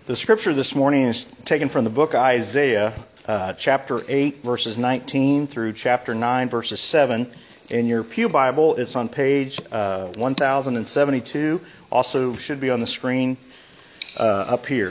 The scripture this morning is taken from the book of Isaiah, chapter 8, verses 19 through chapter 9, verses 7. In your pew Bible, it's on page 1072. Also should be on the screen up here.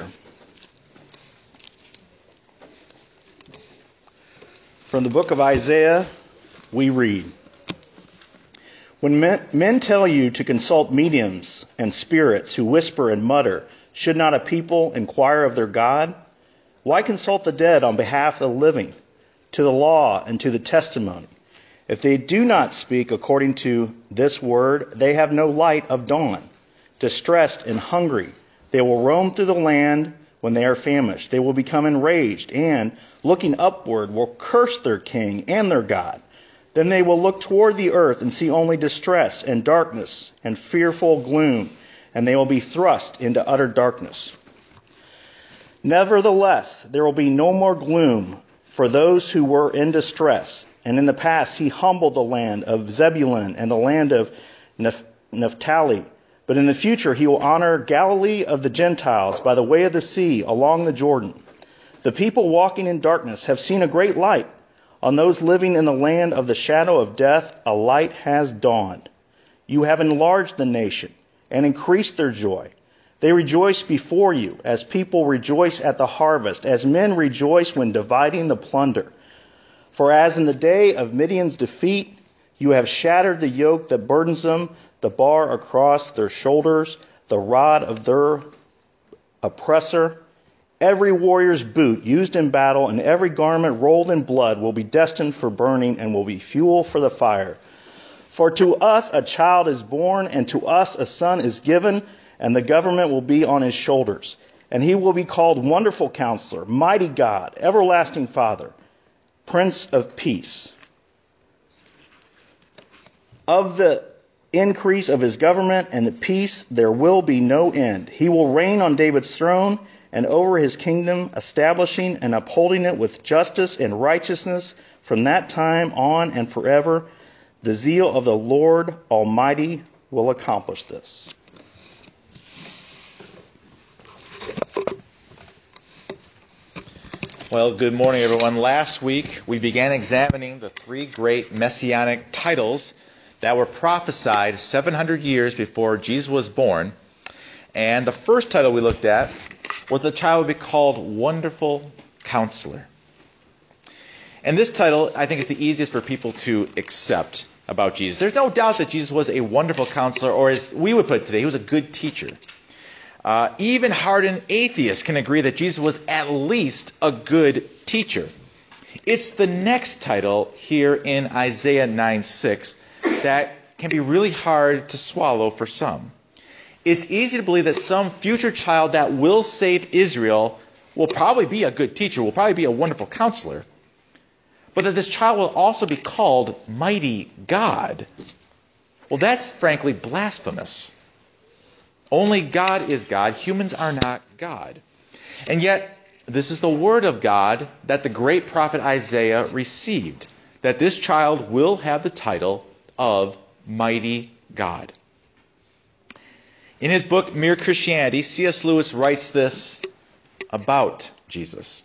From the book of Isaiah, we read, "When men tell you to consult mediums and spirits who whisper and mutter, should not a people inquire of their God? Why consult the dead on behalf of the living, to the law and to the testimony? If they do not speak according to this word, they have no light of dawn. Distressed and hungry, they will roam through the land when they are famished. They will become enraged and, looking upward, will curse their king and their God. Then they will look toward the earth and see only distress and darkness and fearful gloom, and they will be thrust into utter darkness. Nevertheless, there will be no more gloom for those who were in distress. And in the past he humbled the land of Zebulun and the land of Naphtali. But in the future he will honor Galilee of the Gentiles by the way of the sea along the Jordan. The people walking in darkness have seen a great light. On those living in the land of the shadow of death, a light has dawned. You have enlarged the nation and increased their joy. They rejoice before you as people rejoice at the harvest, as men rejoice when dividing the plunder. For as in the day of Midian's defeat, you have shattered the yoke that burdens them, the bar across their shoulders, the rod of their oppressor. Every warrior's boot used in battle and every garment rolled in blood will be destined for burning and will be fuel for the fire. For to us a child is born, and to us a son is given, and the government will be on his shoulders. And he will be called Wonderful Counselor, Mighty God, Everlasting Father, Prince of Peace. Of the increase of his government and the peace there will be no end. He will reign on David's throne and over his kingdom, establishing and upholding it with justice and righteousness from that time on and forever. The zeal of the Lord Almighty will accomplish this." Well, good morning, everyone. Last week, we began examining the three great messianic titles that were prophesied 700 years before Jesus was born. And the first title we looked at was the child would be called Wonderful Counselor. And this title, I think, is the easiest for people to accept about Jesus. There's no doubt that Jesus was a wonderful counselor, or as we would put it today, he was a good teacher. Even hardened atheists can agree that Jesus was at least a good teacher. It's the next title here in Isaiah 9:6 that can be really hard to swallow for some. It's easy to believe that some future child that will save Israel will probably be a good teacher, will probably be a wonderful counselor, but that this child will also be called Mighty God. Well, that's frankly blasphemous. Only God is God. Humans are not God. And yet, this is the word of God that the great prophet Isaiah received, that this child will have the title of Mighty God. In his book, Mere Christianity, C.S. Lewis writes this about Jesus.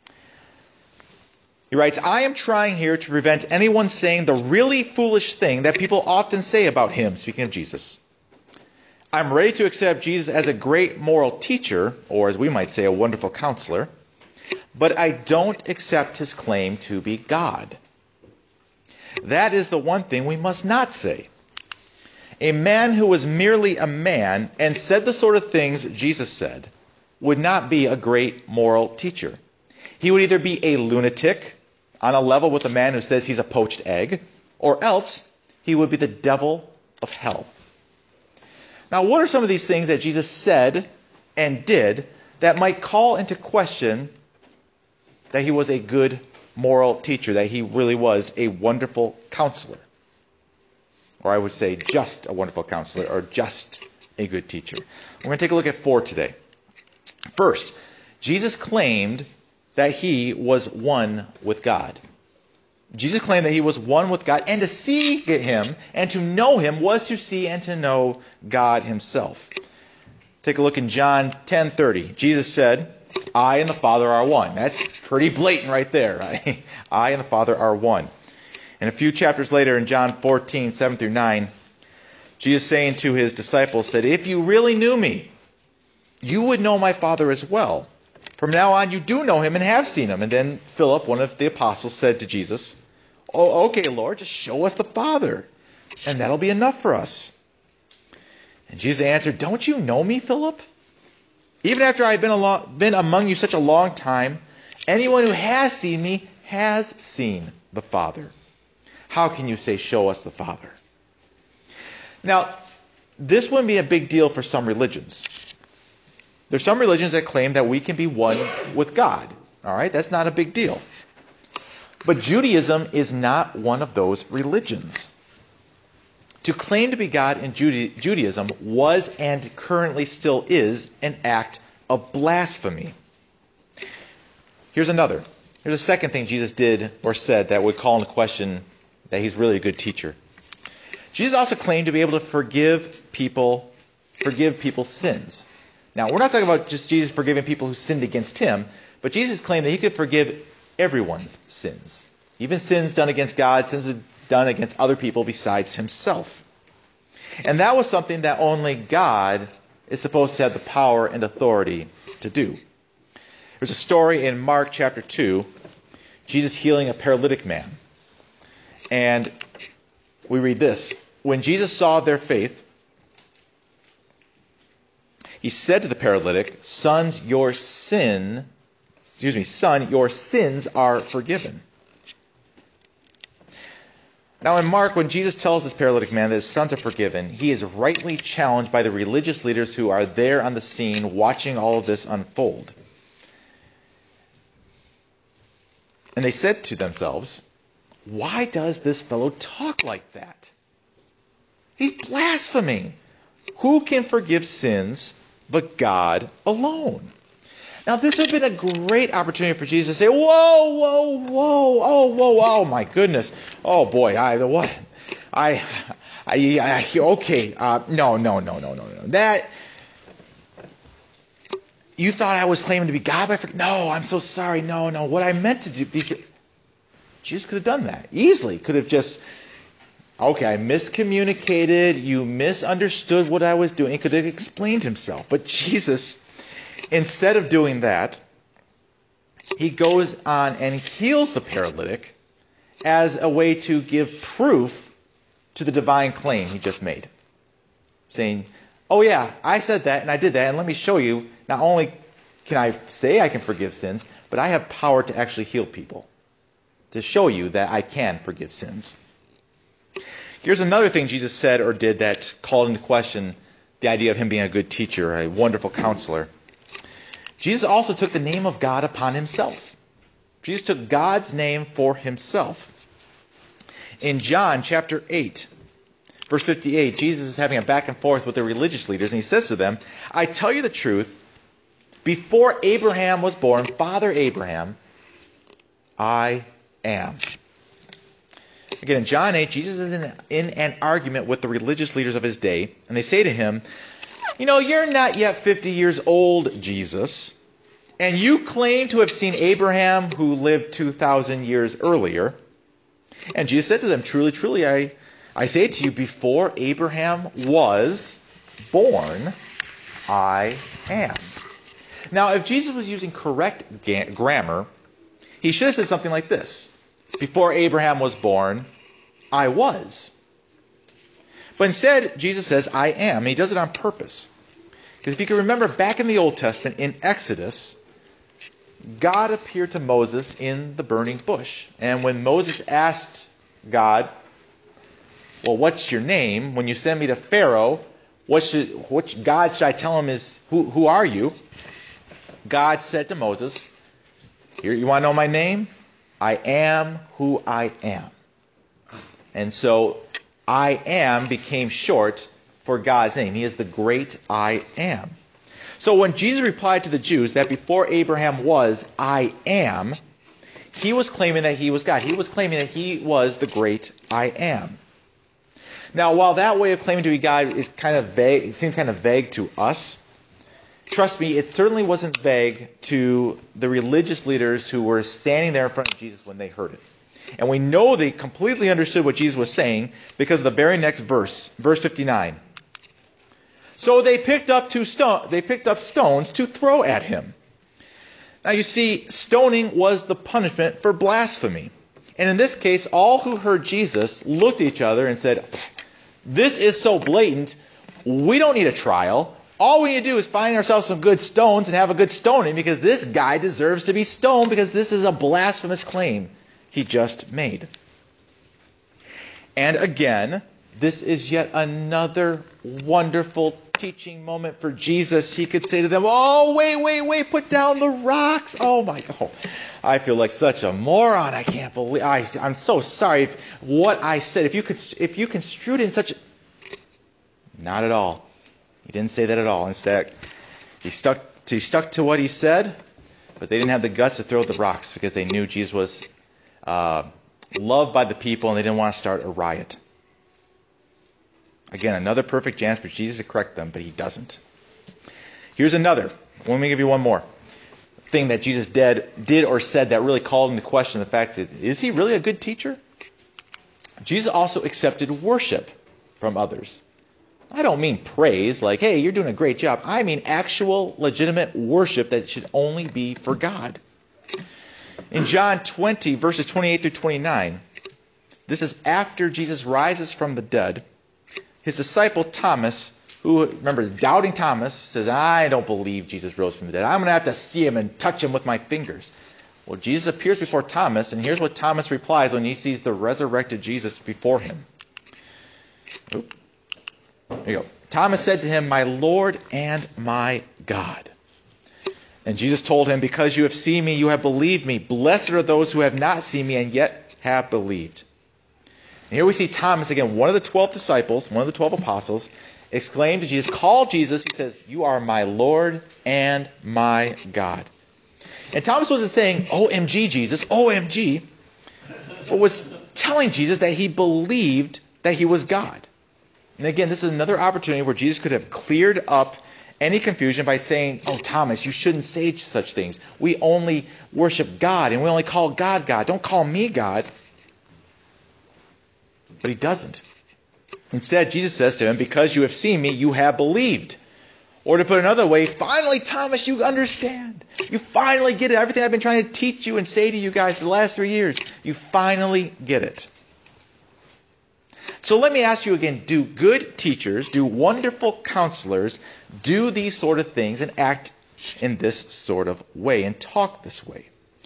He writes, "I am trying here to prevent anyone saying the really foolish thing that people often say about him," speaking of Jesus. "I'm ready to accept Jesus as a great moral teacher, or as we might say, a wonderful counselor, but I don't accept his claim to be God. That is the one thing we must not say. A man who was merely a man and said the sort of things Jesus said would not be a great moral teacher. He would either be a lunatic on a level with a man who says he's a poached egg, or else he would be the devil of hell." Now, what are some of these things that Jesus said and did that might call into question that he was a good moral teacher, that he really was a wonderful counselor? Or I would say just a wonderful counselor, or just a good teacher. We're going to take a look at 4 today. First, Jesus claimed that he was one with God. Jesus claimed that he was one with God, and to see him and to know him was to see and to know God himself. Take a look in John 10:30. Jesus said, I and the Father are one. That's pretty blatant right there. Right? I and the Father are one. And a few chapters later in John 14:7-9, Jesus saying to his disciples said, if you really knew me, you would know my Father as well. From now on you do know him and have seen him. And then Philip, one of the apostles, said to Jesus, oh, okay, Lord, just show us the Father, and that'll be enough for us. And Jesus answered, don't you know me, Philip? Even after I have been among you such a long time, anyone who has seen me has seen the Father. How can you say, show us the Father? Now, this wouldn't be a big deal for some religions. There's some religions that claim that we can be one with God. All right, that's not a big deal. But Judaism is not one of those religions. To claim to be God in Judaism was and currently still is an act of blasphemy. Here's a second thing Jesus did or said that would call into question that he's really a good teacher. Jesus also claimed to be able to forgive people's sins. Now, we're not talking about just Jesus forgiving people who sinned against him, but Jesus claimed that he could forgive everyone's sins. Even sins done against God, sins done against other people besides himself. And that was something that only God is supposed to have the power and authority to do. There's a story in Mark chapter 2, Jesus healing a paralytic man. And we read this. When Jesus saw their faith, he said to the paralytic, son, your sins are forgiven. Now in Mark, when Jesus tells this paralytic man that his sons are forgiven, he is rightly challenged by the religious leaders who are there on the scene watching all of this unfold. And they said to themselves, why does this fellow talk like that? He's blaspheming. Who can forgive sins but God alone? Now, this would have been a great opportunity for Jesus to say, oh my goodness. Oh, boy, no. That, you thought I was claiming to be God? No, I'm so sorry. No, what I meant to do. Jesus could have done that easily. Could have just, okay, I miscommunicated. You misunderstood what I was doing. He could have explained himself. But Jesus, instead of doing that, he goes on and heals the paralytic as a way to give proof to the divine claim he just made. Saying, oh yeah, I said that and I did that, and let me show you, not only can I say I can forgive sins, but I have power to actually heal people. To show you that I can forgive sins. Here's another thing Jesus said or did that called into question the idea of him being a good teacher, a wonderful counselor. Jesus also took the name of God upon himself. Jesus took God's name for himself. In John chapter 8, verse 58, Jesus is having a back and forth with the religious leaders, and he says to them, I tell you the truth, before Abraham was born, Father Abraham, I am. Again, in John 8, Jesus is in an argument with the religious leaders of his day, and they say to him, you're not yet 50 years old, Jesus, and you claim to have seen Abraham who lived 2,000 years earlier. And Jesus said to them, truly, truly, I say to you, before Abraham was born, I am. Now, if Jesus was using correct grammar, he should have said something like this. Before Abraham was born, I was. But instead, Jesus says, I am. He does it on purpose. Because if you can remember back in the Old Testament, in Exodus, God appeared to Moses in the burning bush. And when Moses asked God, well, what's your name? When you send me to Pharaoh, which God should I tell him is, who are you? God said to Moses, here, you want to know my name? I am who I am. And so I am became short for God's name. He is the great I am. So when Jesus replied to the Jews that before Abraham was, I am, he was claiming that he was God. He was claiming that he was the great I am. Now, while that way of claiming to be God is kind of vague, it seems kind of vague to us, trust me, it certainly wasn't vague to the religious leaders who were standing there in front of Jesus when they heard it. And we know they completely understood what Jesus was saying because of the very next verse, verse 59. So they picked up stones to throw at him. Now you see, stoning was the punishment for blasphemy. And in this case, all who heard Jesus looked at each other and said, this is so blatant, we don't need a trial. All we need to do is find ourselves some good stones and have a good stoning because this guy deserves to be stoned because this is a blasphemous claim he just made. And again, this is yet another wonderful teaching moment for Jesus. He could say to them, oh, wait, put down the rocks. Oh my God. I feel like such a moron. I can't believe, I'm so sorry if what I said. If you construed it in such a... Not at all. He didn't say that at all. Instead, he stuck to what he said, but they didn't have the guts to throw the rocks because they knew Jesus was loved by the people and they didn't want to start a riot. Again, another perfect chance for Jesus to correct them, but he doesn't. Here's another. Let me give you one more thing that Jesus did or said that really called into question the fact that, is he really a good teacher? Jesus also accepted worship from others. I don't mean praise, like, hey, you're doing a great job. I mean actual, legitimate worship that should only be for God. In John 20, verses 28 through 29, this is after Jesus rises from the dead. His disciple Thomas, who, remember, doubting Thomas, says, I don't believe Jesus rose from the dead. I'm going to have to see him and touch him with my fingers. Well, Jesus appears before Thomas, and here's what Thomas replies when he sees the resurrected Jesus before him. There you go. Thomas said to him, my Lord and my God. And Jesus told him, because you have seen me, you have believed me. Blessed are those who have not seen me and yet have believed. And here we see Thomas, again, one of the 12 disciples, one of the 12 apostles, exclaim to Jesus, call Jesus. He says, you are my Lord and my God. And Thomas wasn't saying, OMG, Jesus, OMG, but was telling Jesus that he believed that he was God. And again, this is another opportunity where Jesus could have cleared up any confusion by saying, oh, Thomas, you shouldn't say such things. We only worship God and we only call God God. Don't call me God. But he doesn't. Instead, Jesus says to him, because you have seen me, you have believed. Or to put another way, finally, Thomas, you understand. You finally get it. Everything I've been trying to teach you and say to you guys for the last 3 years, you finally get it. So let me ask you again, do good teachers, do wonderful counselors do these sort of things and act in this sort of way and talk this way?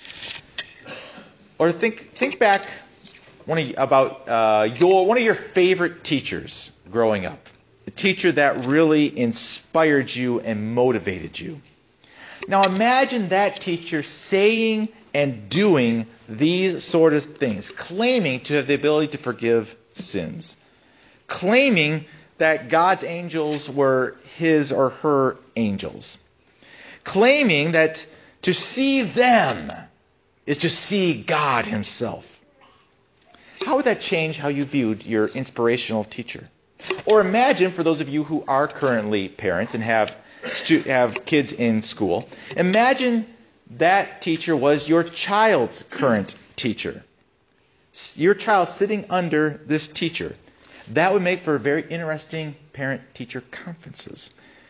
Or think back one of your favorite teachers growing up. A teacher that really inspired you and motivated you. Now imagine that teacher saying and doing these sort of things, claiming to have the ability to forgive sins, claiming that God's angels were his or her angels, claiming that to see them is to see God himself. How would that change how you viewed your inspirational teacher? Or imagine, for those of you who are currently parents and have kids in school, imagine that teacher was your child's current teacher. Your child sitting under this teacher. That would make for very interesting parent-teacher conferences.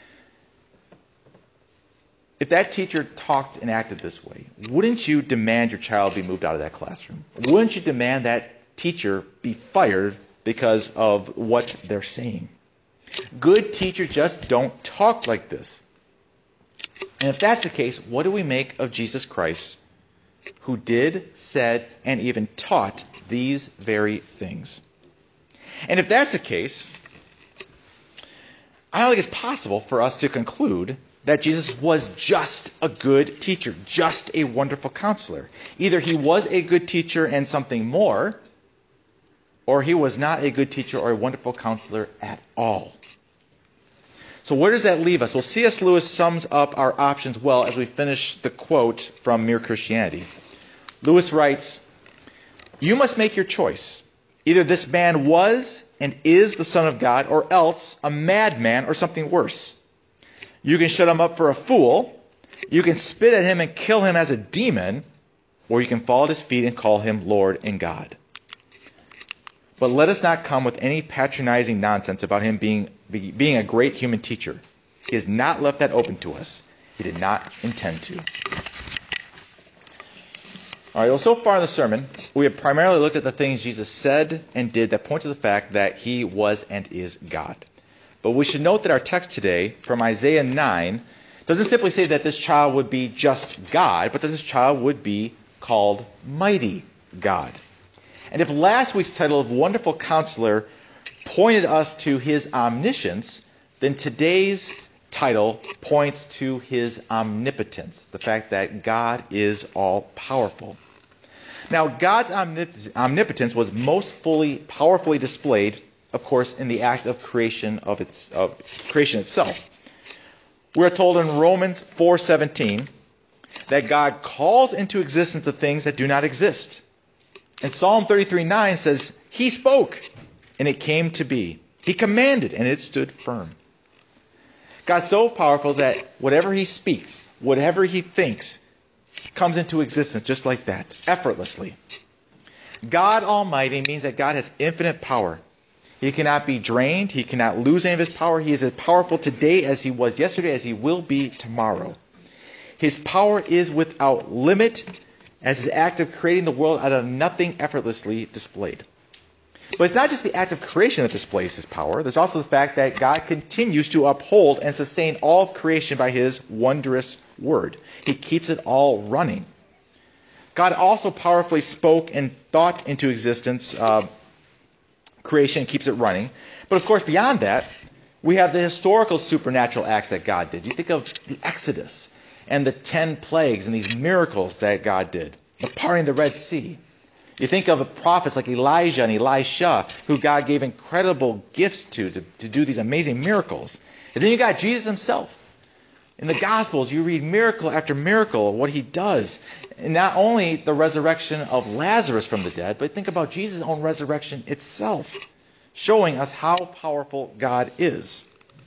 If that teacher talked and acted this way, wouldn't you demand your child be moved out of that classroom? Wouldn't you demand that teacher be fired because of what they're saying? Good teachers just don't talk like this. And if that's the case, what do we make of Jesus Christ, who did, said, and even taught these very things? And if that's the case, I don't think it's possible for us to conclude that Jesus was just a good teacher, just a wonderful counselor. Either he was a good teacher and something more, or he was not a good teacher or a wonderful counselor at all. So where does that leave us? Well, C.S. Lewis sums up our options well as we finish the quote from Mere Christianity. Lewis writes, you must make your choice. Either this man was and is the Son of God, or else a madman or something worse. You can shut him up for a fool. You can spit at him and kill him as a demon. Or you can fall at his feet and call him Lord and God. But let us not come with any patronizing nonsense about him being a great human teacher. He has not left that open to us. He did not intend to. All right, well, so far in the sermon, we have primarily looked at the things Jesus said and did that point to the fact that he was and is God. But we should note that our text today from Isaiah 9 doesn't simply say that this child would be just God, but that this child would be called Mighty God. And if last week's title of Wonderful Counselor pointed us to his omniscience, then today's title points to his omnipotence, the fact that God is all-powerful. Now, God's omnipotence was most powerfully displayed, of course, in the act of creation of creation itself. We're told in Romans 4:17 that God calls into existence the things that do not exist. And Psalm 33:9 says, He spoke, and it came to be. He commanded, and it stood firm. God's so powerful that whatever he speaks, whatever he thinks, comes into existence just like that, effortlessly. God Almighty means that God has infinite power. He cannot be drained. He cannot lose any of his power. He is as powerful today as he was yesterday, as he will be tomorrow. His power is without limit, as his act of creating the world out of nothing effortlessly displayed. But it's not just the act of creation that displays his power. There's also the fact that God continues to uphold and sustain all of creation by his wondrous word. He keeps it all running. God also powerfully spoke and thought into existence creation and keeps it running. But of course, beyond that, we have the historical supernatural acts that God did. You think of the Exodus and the 10 plagues and these miracles that God did, the parting of the Red Sea. You think of prophets like Elijah and Elisha, who God gave incredible gifts to do these amazing miracles. And then you got Jesus himself. In the Gospels, you read miracle after miracle of what he does. And not only the resurrection of Lazarus from the dead, but think about Jesus' own resurrection itself, showing us how powerful God is.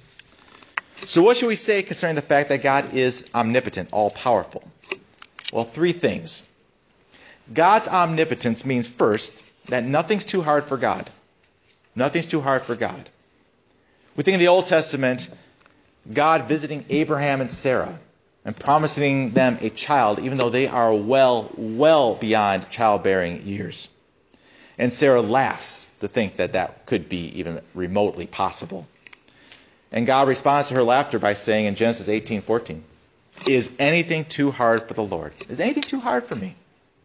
So what should we say concerning the fact that God is omnipotent, all-powerful? Well, 3 things. God's omnipotence means, first, that nothing's too hard for God. Nothing's too hard for God. We think in the Old Testament, God visiting Abraham and Sarah and promising them a child, even though they are well beyond childbearing years. And Sarah laughs to think that that could be even remotely possible. And God responds to her laughter by saying in Genesis 18:14, Is anything too hard for the Lord? Is anything too hard for me?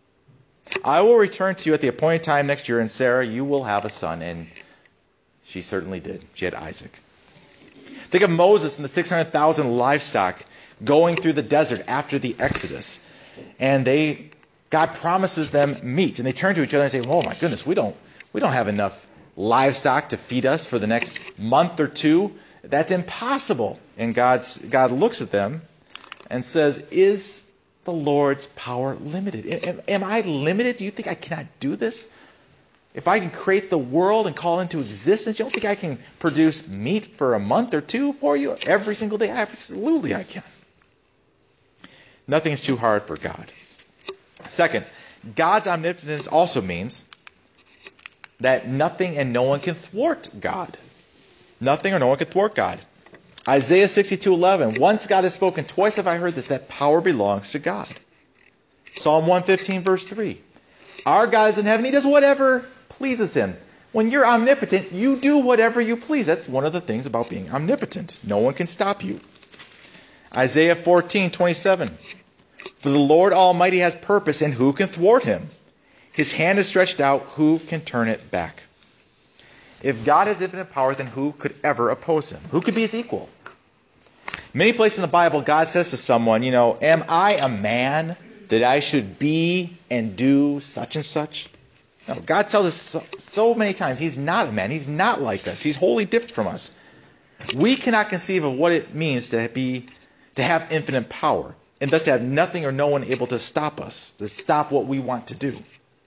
I will return to you at the appointed time next year, and Sarah, you will have a son. And she certainly did. She had Isaac. Think of Moses and the 600,000 livestock going through the desert after the Exodus. And God promises them meat. And they turn to each other and say, oh my goodness, we don't have enough livestock to feed us for the next month or 2. That's impossible. And God looks at them and says, is the Lord's power limited? Am I limited? Do you think I cannot do this? If I can create the world and call it into existence, you don't think I can produce meat for a month or 2 for you every single day? Absolutely I can. Nothing is too hard for God. Second, God's omnipotence also means that nothing and no one can thwart God. Nothing or no one can thwart God. Isaiah 62:11, once God has spoken, twice have I heard this, that power belongs to God. Psalm 115, verse 3, our God is in heaven, he does whatever pleases him. When you're omnipotent, you do whatever you please. That's one of the things about being omnipotent. No one can stop you. Isaiah 14:27, for the Lord Almighty has purpose, and who can thwart him? His hand is stretched out, who can turn it back? If God has infinite power, then who could ever oppose him? Who could be his equal? Many places in the Bible, God says to someone, am I a man that I should be and do such and such? No, God tells us so many times he's not a man. He's not like us. He's wholly different from us. We cannot conceive of what it means to have infinite power, and thus to have nothing or no one able to stop us, to stop what we want to do.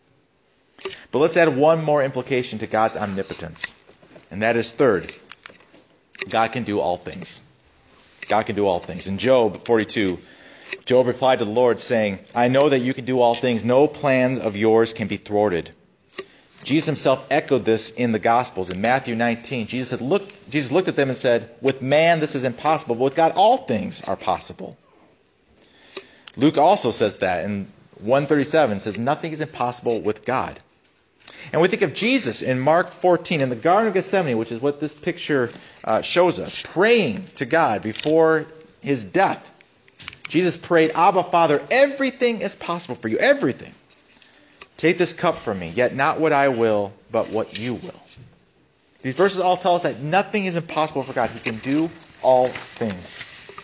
But let's add one more implication to God's omnipotence. And that is third, God can do all things. God can do all things. In Job 42, Job replied to the Lord, saying, I know that you can do all things. No plans of yours can be thwarted. Jesus himself echoed this in the Gospels. In Matthew 19, Jesus looked at them and said, with man this is impossible, but with God all things are possible. Luke also says that in 137, says nothing is impossible with God. And we think of Jesus in Mark 14 in the Garden of Gethsemane, which is what this picture shows us, praying to God before his death. Jesus prayed, Abba, Father, everything is possible for you, everything. Take this cup from me, yet not what I will, but what you will. These verses all tell us that nothing is impossible for God. He can do all things.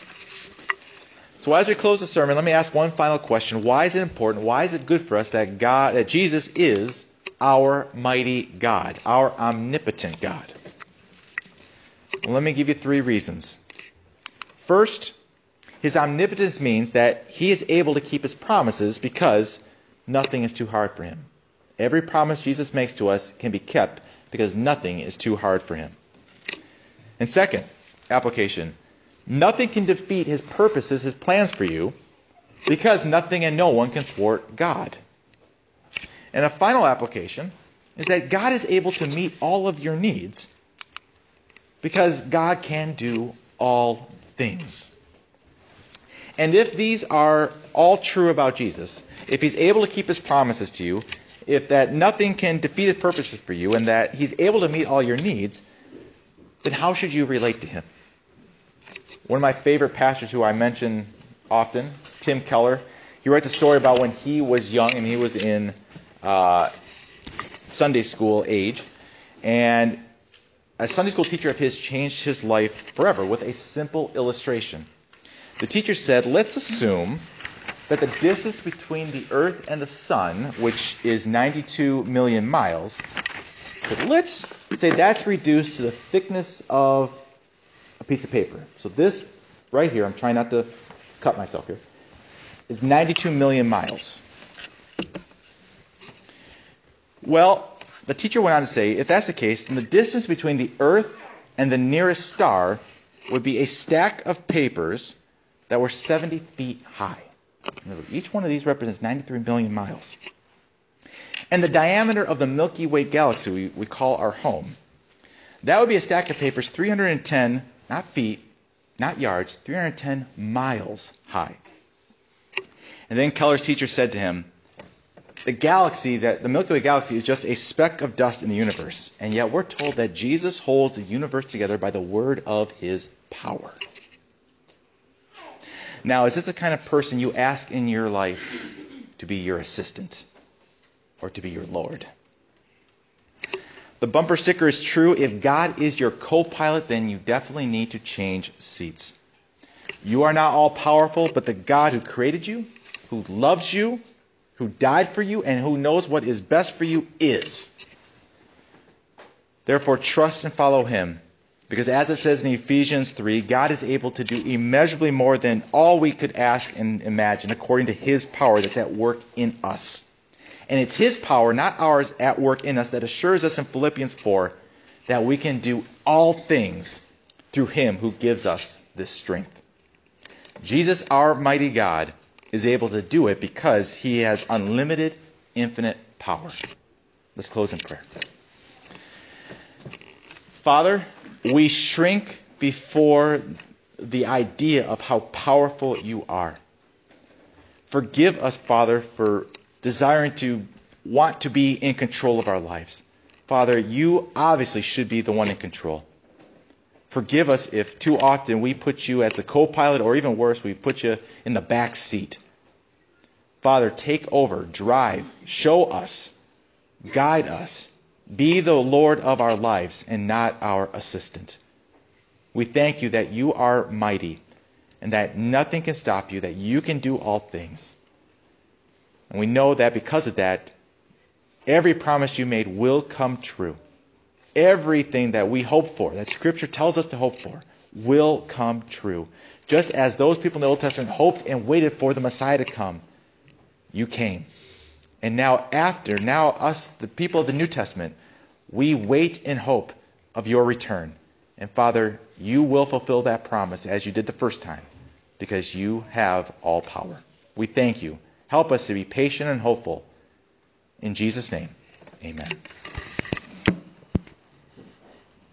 So as we close the sermon, let me ask one final question. Why is it important? Why is it good for us that Jesus is our mighty God, our omnipotent God? Well, let me give you 3 reasons. First, his omnipotence means that he is able to keep his promises because nothing is too hard for him. Every promise Jesus makes to us can be kept because nothing is too hard for him. And second, application. Nothing can defeat his purposes, his plans for you, because nothing and no one can thwart God. And a final application is that God is able to meet all of your needs because God can do all things. And if these are all true about Jesus, if he's able to keep his promises to you, if that nothing can defeat his purposes for you, and that he's able to meet all your needs, then how should you relate to him? One of my favorite pastors who I mention often, Tim Keller, he writes a story about when he was young and he was in Sunday school age. And a Sunday school teacher of his changed his life forever with a simple illustration. The teacher said, let's assume that the distance between the Earth and the Sun, which is 92 million miles, but let's say that's reduced to the thickness of a piece of paper. So this right here, I'm trying not to cut myself here, is 92 million miles. Well, the teacher went on to say, if that's the case, then the distance between the Earth and the nearest star would be a stack of papers that were 70 feet high. Remember, each one of these represents 93 million miles. And the diameter of the Milky Way galaxy we call our home, that would be a stack of papers 310, not feet, not yards, 310 miles high. And then Keller's teacher said to him, the Milky Way galaxy is just a speck of dust in the universe, and yet we're told that Jesus holds the universe together by the word of his power. Now, is this the kind of person you ask in your life to be your assistant or to be your Lord? The bumper sticker is true. If God is your co-pilot, then you definitely need to change seats. You are not all powerful, but the God who created you, who loves you, who died for you, and who knows what is best for you is. Therefore, trust and follow him. Because as it says in Ephesians 3, God is able to do immeasurably more than all we could ask and imagine according to his power that's at work in us. And it's his power, not ours, at work in us that assures us in Philippians 4 that we can do all things through him who gives us this strength. Jesus, our mighty God, is able to do it because he has unlimited, infinite power. Let's close in prayer. Father, we shrink before the idea of how powerful you are. Forgive us, Father, for desiring to want to be in control of our lives. Father, you obviously should be the one in control. Forgive us if too often we put you as the co-pilot, or even worse, we put you in the back seat. Father, take over, drive, show us, guide us. Be the Lord of our lives and not our assistant. We thank you that you are mighty and that nothing can stop you, that you can do all things. And we know that because of that, every promise you made will come true. Everything that we hope for, that Scripture tells us to hope for, will come true. Just as those people in the Old Testament hoped and waited for the Messiah to come, you came. And now us, the people of the New Testament, we wait in hope of your return. And Father, you will fulfill that promise as you did the first time, because you have all power. We thank you. Help us to be patient and hopeful. In Jesus' name, amen.